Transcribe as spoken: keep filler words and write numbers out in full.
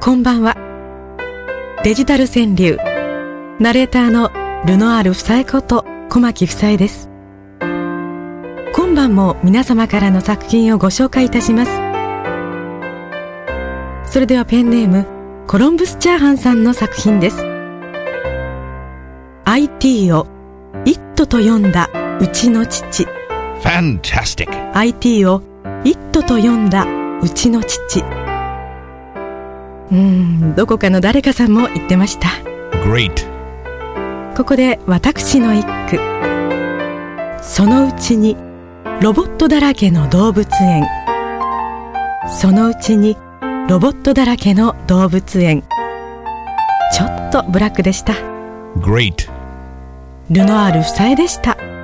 こんばんは。デジタル川柳ナレーターのルノアール房江こと小牧房江です。今晩も皆様からの作品をご紹介いたします。それではペンネームコロンブスチャーハンさんの作品です。 アイティー をイットと読んだうちの父。 Fantastic. アイティー をイットと読んだうちの父。うーんどこかの誰かさんも言ってました。 Great. ここで私の一句。そのうちにロボットだらけの動物園。そのうちにロボットだらけの動物園。ちょっとブラックでした。 Great. ルノアール房江でした。